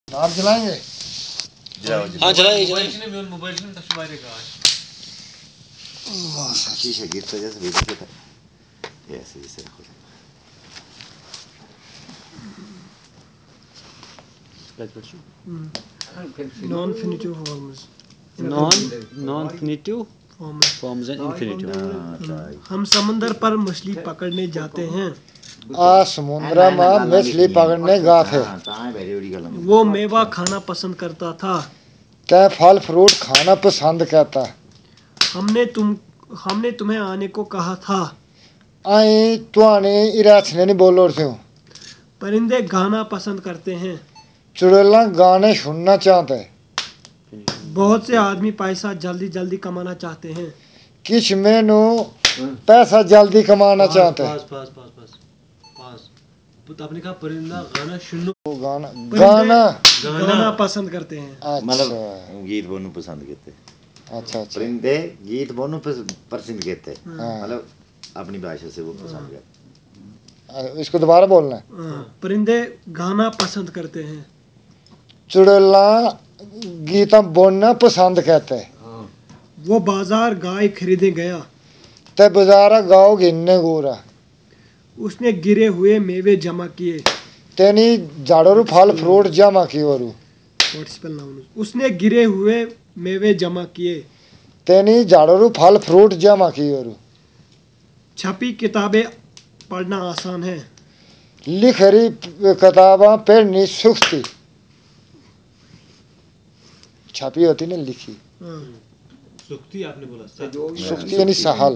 आप जलाएंगे? हाँ जलाइए मोबाइल में तस्वीर का शीशा गिरता जैसे भी दिखता है ऐसे जैसे रखो non finitive forms non finitive forms and infinitive. हम समंदर पर मछली पकड़ने जाते हैं। आ समुद्र में मछली पकड़ने गए थे। वो मेवा खाना पसंद करता था। क्या फल फ्रूट खाना पसंद करता? हमने तुम्हें आने को कहा था। आई तुआने इराछने नहीं बोलो थे। परिंदे गाना पसंद करते हैं। चुड़ैला गाने सुनना चाहते। बहुत से आदमी पैसा जल्दी जल्दी कमाना चाहते हैं। किस मेनू पैसा जल्दी कमाना चाहते। आपने कहा परिंदा गाना सुनना गाना गाना गाना पसंद करते हैं। मतलब गीत बोलना पसंद करते। अच्छा अच्छा। परिंदे गीत बोलना पसंद करते मतलब अपनी भाषा से वो पसंद करते। इसको दोबारा बोलना है। परिंदे गाना पसंद करते हैं। चुड़ैला गीता बोलना पसंद करते। वो बाजार गाय खरीदने गया। ते बाजारा गाँव गिनने गोरा। उसने गिरे हुए मेवे जमा किए। तेनी झाड़ों फल फ्रूट जमा किए वरु। उसने गिरे हुए मेवे जमा किए। तेनी झाड़ों फल फ्रूट जमा किए वरु। छपी किताबें पढ़ना आसान है। लिख रही किताबा पढ़नी सुख्ती। छपी होती ना लिखी। सुख्ती आपने बोला सुख्ती यानी सहल।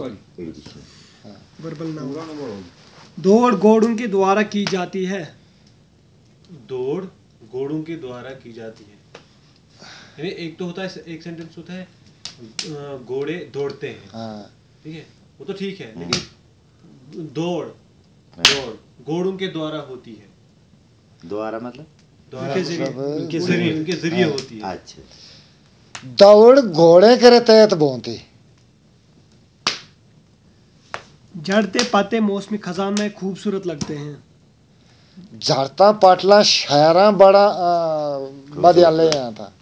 दौड़ घोड़ों के द्वारा की जाती है। दौड़ घोड़ों के द्वारा की जाती है। यानी एक तो होता है, एक सेंटेंस होता है घोड़े दौड़ते हैं, ठीक है, वो तो ठीक है, लेकिन दौड़ घोड़ों के द्वारा होती है। द्वारा मतलब उनके जरिए होती है। अच्छा। दौड़ घोड़े करे तहत बोनती। झड़ते पाते मौसमी खजान में खूबसूरत लगते हैं। झड़ता पाटला शहरा बड़ा बदियाले यहाँ था।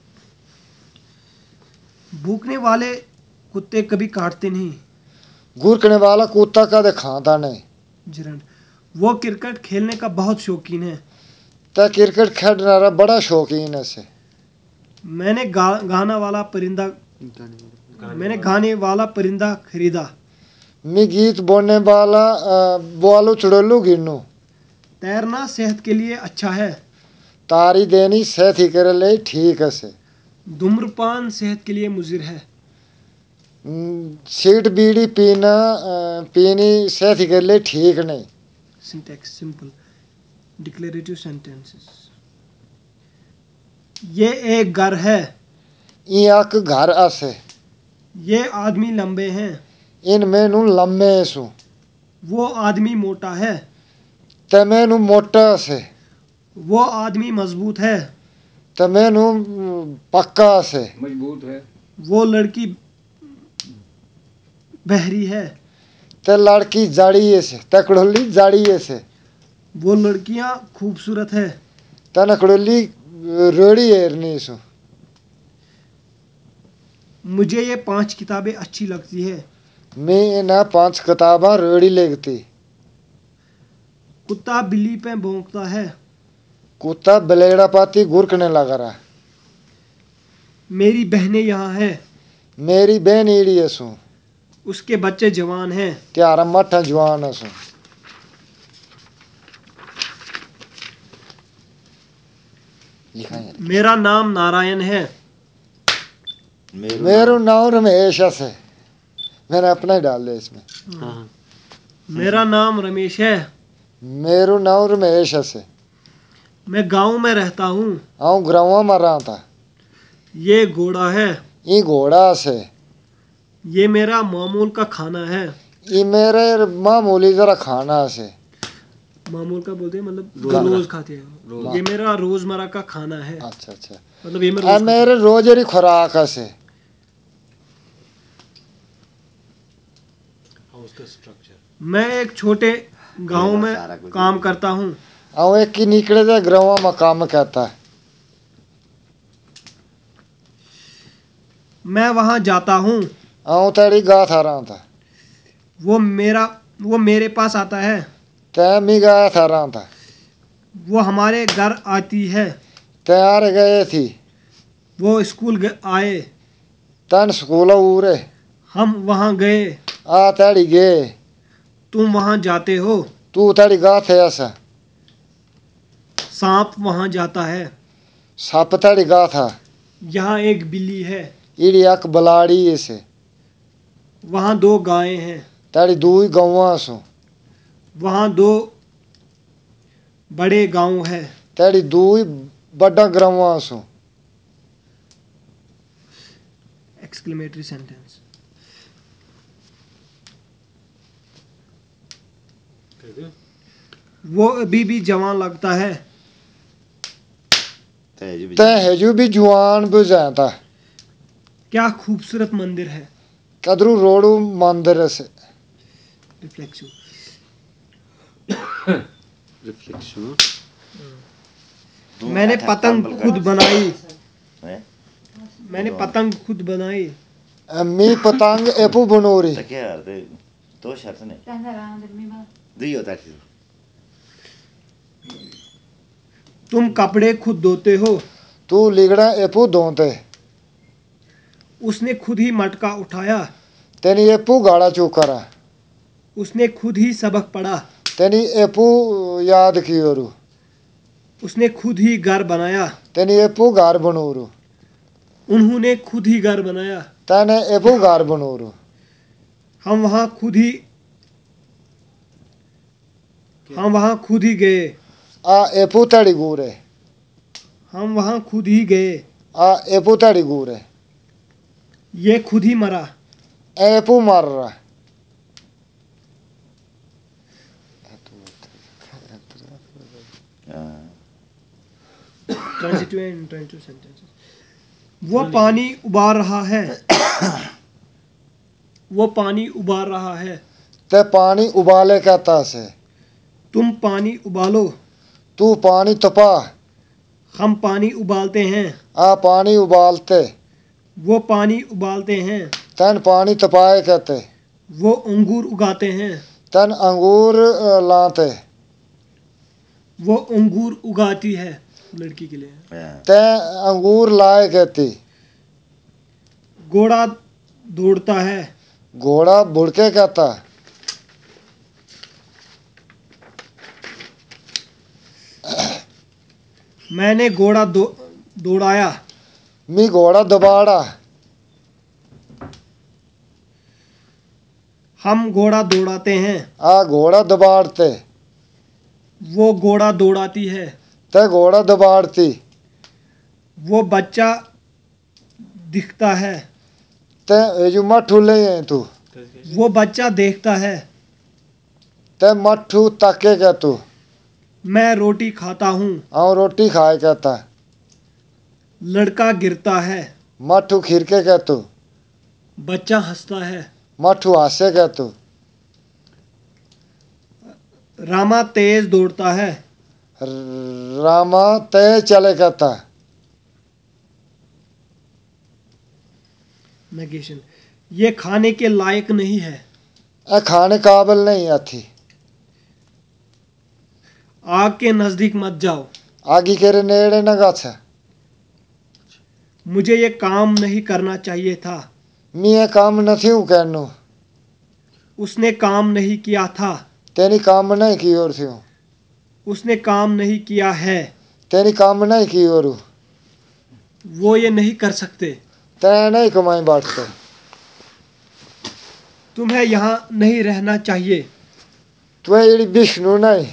भूखने वाले कुत्ते कभी काटते नहीं। गुरकने वाला कुत्ता कदे खाता नहीं। वो क्रिकेट खेलने का बहुत शौकीन है। ते क्रिकेट खेलने बड़ा शौकीन है से। मैंने गाने वाला परिंदा खरीदा। मैं गीत बोलने वाला बोलू चुड़ैलू गिनू। तैरना सेहत के लिए अच्छा है। तारी देनी सेहत ही करे ले ठीक है से। धूम्रपान सेहत के लिए मुजिर है। सीट बीड़ी पीनी सेहत ही करे ले ठीक नहीं। Syntax simple declarative sentences. ये एक घर है। एक घर आसे। ये आदमी लंबे हैं। इन मेनू लम्बे सु। वो आदमी मोटा है। ते मेनू मोटा से। वो आदमी मजबूत है। ते मेनू पक्का से। मजबूत है। वो लड़की बहरी है। ते लड़की जाड़िए से। ते कड़ोली जाड़िए से। वो लड़कियां खूबसूरत है। ते नकड़ोली रेड़ी एरनी सु। मुझे ये 5 किताबें अच्छी लगती है। मैं इन्हें 5 किताबा रेड़ी लगती। कुत्ता बिल्ली पे भौंकता है। कुत्ता बलेड़ा पाती गुरकने लगा रहा। मेरी बहनें यहाँ है। मेरी बहन ईड़ी है सु। उसके बच्चे जवान हैं। त्यारा मठा जवान है सु। मेरा नाम नारायण है। मेरू नाम रमेश है। मैंने अपना ही डाल दिया इसमें। मेरा नाम रमेश है। मेरू नाम रमेश है। मैं गांव में रहता हूँ। आऊँ ग्रामा में रहा था। ये घोड़ा है। ये घोड़ा से। ये मेरा मामूल का खाना है। ये मेरे मामूली जरा खाना से। मामूल का बोलते हैं मतलब रोज खाते हैं। ये मेरा रोजमर्रा का खाना है। अच्छा अच्छा। मतलब ये मैं मेरे रोजरी खुराक से। उसका स्ट्रक्चर। मैं एक छोटे गांव में काम करता हूँ। आऊँ एक की निकले दे ग्रामा में काम करता है। मैं वहाँ जाता हूँ। आऊँ तेरी गाथ आ रहा था। वो मेरे पास आता है। तै मी गाया था रहा था। वो हमारे घर आती है। तैयार गए थी। वो स्कूल आए। तन स्कूल उरे। हम वहाँ गए। आ तेरी गे। तुम वहाँ जाते हो। तू तेरी गाथ है ऐसा। सांप वहाँ जाता है। सप तेरी गाथ है। यहाँ एक बिल्ली है। इड़ी एक बलाड़ी इसे। वहाँ 2 गायें हैं। तेरी दूई गौवा सो। वहाँ 2 बड़े गांव है। तेरी दूई बड़ा ग्रवा सो। Exclamatory sentence. वो अभी भी जवान लगता है। तै हेजू भी जुआन बुझाता। क्या खूबसूरत मंदिर है। कदरू रोडू मंदिर से। रिफ्लेक्शन। रिफ्लेक्शन। मैंने पतंग खुद बनाई। मैंने पतंग खुद बनाई। मी पतंग एपू बनोरी। तो शर्त नहीं दियो ताकि तुम कपड़े खुद धोते हो। तू लिगड़ा एपू धोते। उसने खुद ही मटका उठाया। तेनी एपू गाड़ा चूकरा। उसने खुद ही सबक पढ़ा। तेनी एपू याद की ओरू। उसने खुद ही घर बनाया। तेनी एपू घर बनोरू। उन्होंने खुद ही घर बनाया। तने एपू घर बनोरू। हम वहाँ खुद ही गए। आ एपू तेरी गूरे। हम वहाँ खुद ही गए। आ एपू तेरी गूरे। ये खुद ही मरा। एपू मर रहा। Transitive sentences. वो पानी उबाल रहा है। वो पानी उबाल रहा है। ते पानी उबाले कहता से। तुम पानी उबालो। तू पानी तपा। हम पानी उबालते हैं। आ पानी उबालते। वो पानी उबालते हैं। तन पानी तपाए कहते। वो अंगूर उगाते हैं। तन अंगूर लाते। वो अंगूर उगाती है। लड़की के लिए। ते अंगूर लाए कहती। घोड़ा दौड़ता है। घोड़ा बुड़के कहता। मैंने घोड़ा दौड़ाया। मी घोड़ा दबाड़ा। हम घोड़ा दौड़ाते हैं। आ घोड़ा दबाड़ते। वो घोड़ा दौड़ाती है। ते घोड़ा दबाड़ती। वो बच्चा दिखता है। ते एजू मठू ले हैं तू। वो बच्चा देखता है। ते मठू ताके कह तू। मैं रोटी खाता हूँ। आऊँ रोटी खाए कहता। लड़का गिरता है। मठू खिरके कह तू। बच्चा हंसता है। मठू हासे कह तू। रामा तेज दौड़ता है। रामा ते चले कहता। नेगेशन। ये खाने के लायक नहीं है। ए खाने काबिल नहीं आती। आग के नजदीक मत जाओ। आगी केरे नेड़े न गाछा। मुझे ये काम नहीं करना चाहिए था। मी ये काम नहीं हूँ कहनू। उसने काम नहीं किया था। तेरी काम नहीं की और थी। उसने काम नहीं किया है। तेरी काम नहीं की और। वो ये नहीं कर सकते। तै नहीं कमाई बांटते। तुम्हें यहाँ नहीं रहना चाहिए। तुम्हें इड़ी विष्णु नहीं।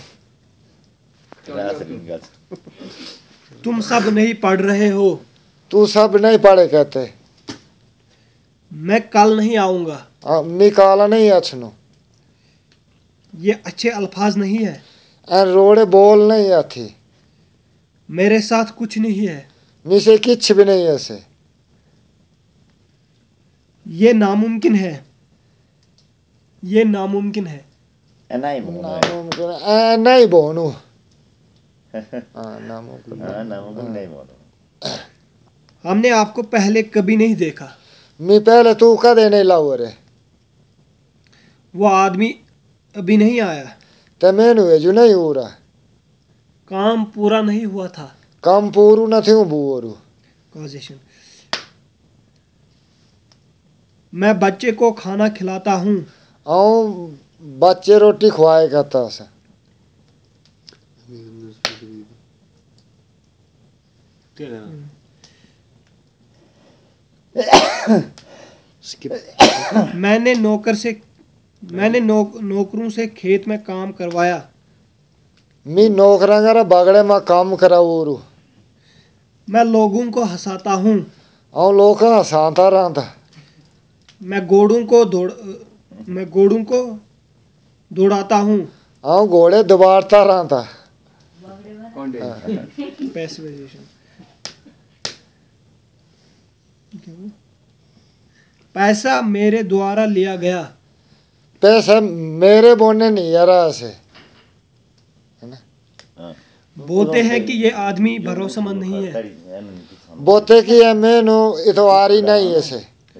तुम सब नहीं पढ़ रहे हो। तू सब नहीं पढ़े कहते। मैं कल नहीं आऊँगा। मी काला नहीं अच्छनू। ये अच्छे अल्फाज नहीं है। एन रोड़े बोल नहीं आती। मेरे साथ कुछ नहीं है। मी से किच भी नहीं ऐसे। ये नामुमकिन है। ये नामुमकिन है। नामुमकिन ए नहीं बोनू। नामुमकिन नहीं बोलो। हमने आपको पहले कभी नहीं देखा। मैं पहले तू का देने लाओ रे वो आदमी अभी नहीं आया। ते मैंने भेजू नहीं हो रहा काम पूरा नहीं हुआ था। काम पूरू न थी बुओरू कॉजेशन। मैं बच्चे को खाना खिलाता हूँ। आऊं बच्चे रोटी खुआए करता से मैंने नौकरों से खेत में काम करवाया। मैं नौकरांगरा बागड़े में काम कराऊरू मैं लोगों को हंसाता हूँ। आऊं लोग हंसाता रहता मैं घोड़ों को दौड़ाता हूँ। आऊं घोड़े दबाड़ता रहता पैसिफिकेशन। पैसा मेरे द्वारा लिया गया। पैसा मेरे बोने नहीं यार से बोलते हैं कि ये आदमी भरोसेमंद नहीं है। बोते की है मैनू इतवारी नहीं ऐसे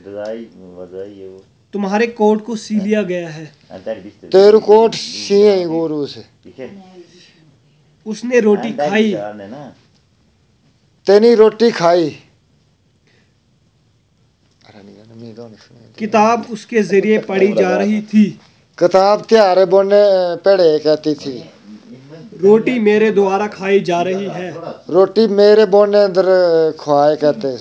तुम्हारे कोट को सी लिया गया है। तेरे कोट सीए गुरु से उसने रोटी खाई। तेनी रोटी खाई किताब उसके जरिए पढ़ी जा रही थी। किताब त्यारे बोने पढ़े कहती थी रोटी मेरे द्वारा खाई जा रही है। रोटी मेरे बोने अंदर खुआए कहते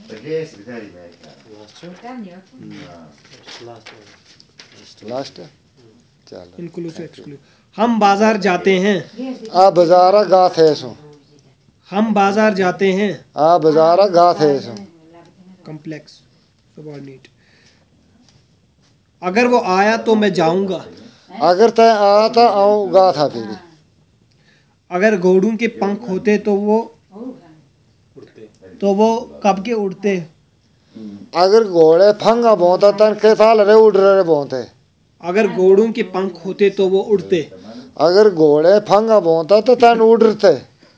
लास्ट चलो इंक्लूसिव एक्सक्लूसिव। हम बाजार जाते हैं। आ बाजारा गा थे सो हम बाजार जाते हैं। आ बाजारा गा थे सो कॉम्प्लेक्स सबऑर्डिनेट। अगर वो आया तो मैं जाऊंगा। अगर तय आता आऊंगा था फिर अगर घोड़ों के पंख होते तो वो कब के उड़ते। अगर घोड़े फंगा बोता तन के साल रे उड़ रहे बोते अगर घोड़ों के पंख होते तो वो उड़ते। अगर घोड़े फंगा बोता तो तन उड़ते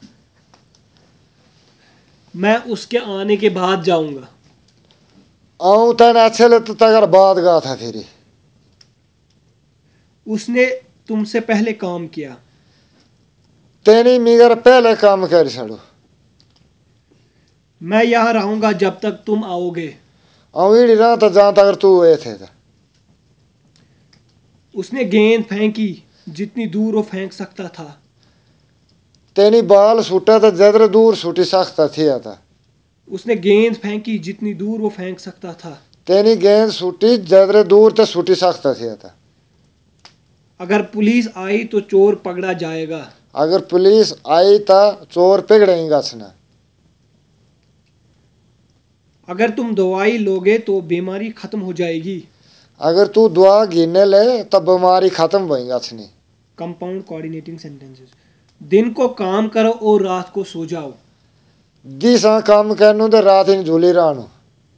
मैं उसके आने के बाद जाऊंगा। आऊं तन अच्छे ले तो तगर बाद गा था फिर उसने तुमसे पहले काम किया। तेनी मिगर पहले काम कर छड़ो मैं यहाँ रहूंगा जब तक तुम आओगे। आऊं इड़ी रहा तो जहां तक तू हुए थे उसने गेंद फेंकी जितनी दूर वो फेंक सकता था। तेनी बाल सूटा तो जदर दूर सूटी सकता थी आता उसने गेंद फेंकी जितनी दूर वो फेंक सकता था। तेनी गेंद सूटी जदर दूर तो सूटी सकता थी आता अगर पुलिस आई तो चोर पकड़ा जाएगा। अगर पुलिस आई तो चोर पकड़ेगा छना अगर तुम दवाई लोगे तो बीमारी खत्म हो जाएगी। अगर तू दुआ गिने ले तो बीमारी खत्म होएगा छनी कंपाउंड कोऑर्डिनेटिंग सेंटेंसेस। दिन को काम करो और रात को सो जाओ। दिसा काम करनू तो रात इन झूली रानू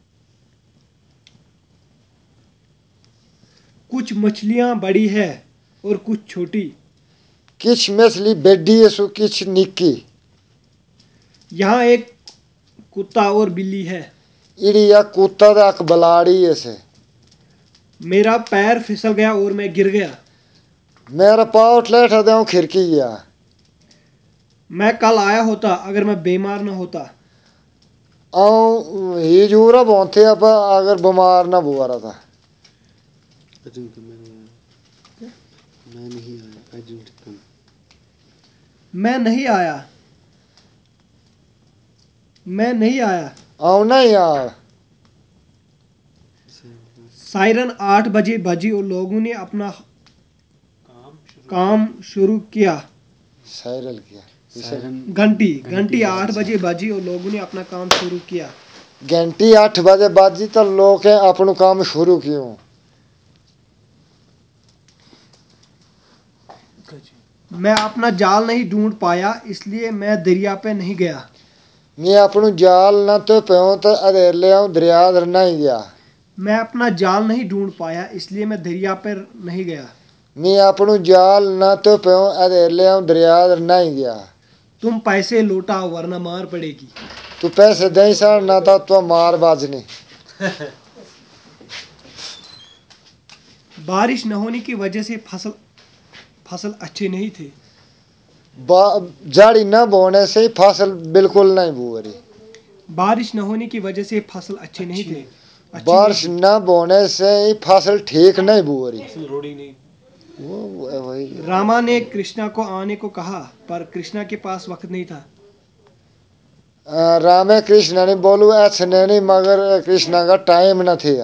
कुछ मछलियां बड़ी है और कुछ छोटी। किछ मछली बेडी है सो किछ निक्की यहाँ एक कुत्ता और बिल्ली है। इड़ी या कुत्ता दा एक बलाड़ी है से मेरा पैर फिसल गया और मैं गिर गया। मेरा पाँव ठलेठा दे खिड़की गया मैं कल आया होता अगर मैं बीमार न होता। आऊं ही जूरा बोंते अब अगर बीमार ना हुआ रहा था मैं नहीं आया। आऊं ना यार सायरन 8 बजे बजी और लोगों ने अपना काम शुरू किया। साइरल किया घंटी 8 बजे बजी और लोगों ने अपना काम शुरू किया। घंटी 8 बजे बाजी तो लोग अपना काम शुरू कियो। मैं अपना जाल नहीं ढूंढ पाया इसलिए मैं दरिया पे नहीं गया। मैं अपनू जाल न तो प्यो तो अधेर ले आऊं दरिया दर नहीं गया। मैं अपना जाल नहीं ढूंढ पाया इसलिए मैं दरिया पर नहीं गया। मैं अपनू जाल न तो प्यो अधेर ले आऊं दरिया दर नहीं गया। तुम पैसे लौटा वरना मार पड़ेगी। तू पैसे दे सर ना तो मार बाजनी बारिश न होने की वजह से फसल अच्छे नहीं थे। जाड़ी न बोने से फसल बिल्कुल नहीं बो रही। बारिश न होने की वजह से फसल अच्छे नहीं थे। बारिश न बोने से फसल ठीक नहीं बो रही। फसल रोड़ी नहीं। वो वही। रामा ने कृष्णा को आने को कहा पर कृष्णा के पास वक्त नहीं था। रामे कृष्ण ने बोलू ऐसे नहीं मगर कृष्णा का टाइम न थे।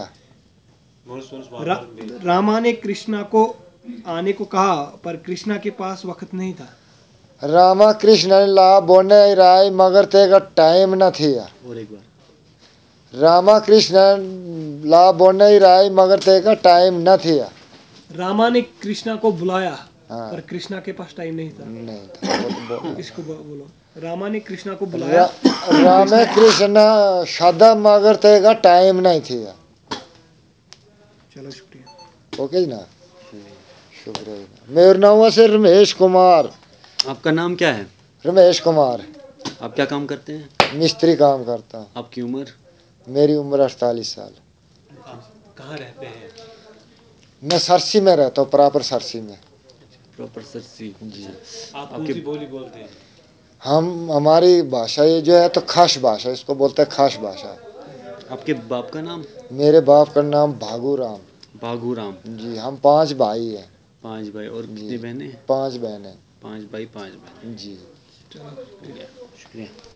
रामा ने कृष्णा को आने को कहा पर कृष्णा के पास वक्त नहीं था। रामा कृष्ण ने ला बोने राय मगर ते का टाइम न थे। और एक बार रामा कृष्ण ला बोने राय मगर ते का टाइम न थे। रामा ने कृष्णा को बुलाया हाँ। पर कृष्णा के पास टाइम नहीं था। नहीं था। इसको बोलो। रामा ने कृष्णा को बुलाया। रामे कृष्ण सदा मगर ते का टाइम नहीं थे। चलो शुक्रिया। ओके ना, शुक्रिया। मेरा नाम है रमेश कुमार। आपका नाम क्या है? रमेश कुमार। आप क्या काम करते हैं? मिस्त्री काम करता हूँ। आपकी उम्र? मेरी उम्र 48 साल। आप कहाँ रहते हैं? मैं सरसी में रहता हूँ, प्रॉपर सरसी में। प्रॉपर सरसी जी। आप कौन सी बोली बोलते हैं? हमारी भाषा ये जो है तो खास भाषा, इसको बोलते हैं खास भाषा। आपके बाप का नाम? मेरे बाप का नाम भागूराम। भागूराम जी। हम 5 भाई हैं। 5 भाई और कितनी बहनें? 5 बहनें। 5 भाई 5 बहनें जी। शुक्रिया।